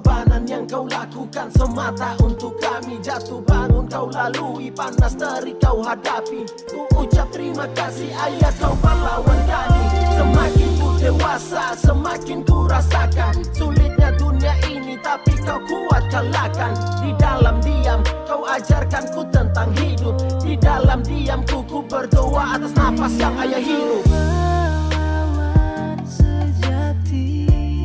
pengorbanan yang kau lakukan semata untuk kami. Jatuh bangun kau lalui, panas terik kau hadapi. Ku ucap terima kasih ayah, kau pahlawan kami. Semakin ku dewasa, semakin ku rasakan sulitnya dunia ini, tapi kau kuat kalahkan. Di dalam diam kau ajarkan ku tentang hidup. Di dalam diamku ku berdoa atas napas yang ayah hirup. Pahlawan sejati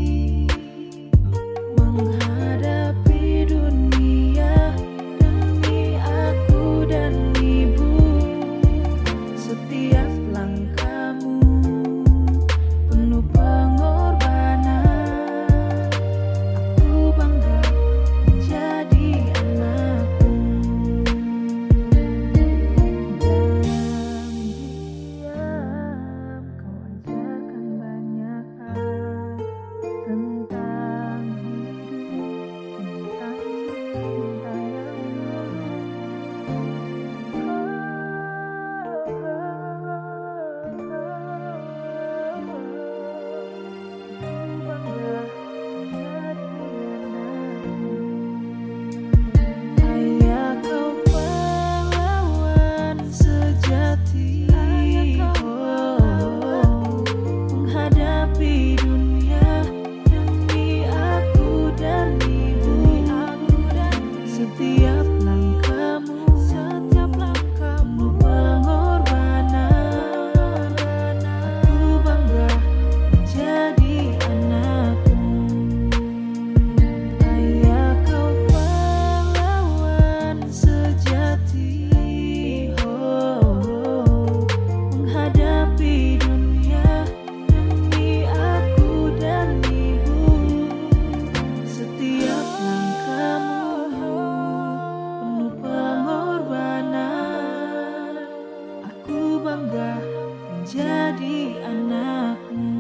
menghadapi dunia demi aku dan ibu. Setiap langkahmu penuh pengorbanan. Aku bangga menjadi anakmu. Dalam diam kau ajarkan banyak hal tentang hidup, tentang cinta yang ayah, kau pahlawan sejati. Menghadapi dunia demi aku dan ibu. Setiap langkahmu penuh pengorbanan. Aku bangga menjadi anakmu. Ayah, kau pahlawan sejati. Menghadapi dunia demi aku dan ibu. Setiap langkahmu penuh pengorbanan. Aku bangga menjadi anakmu.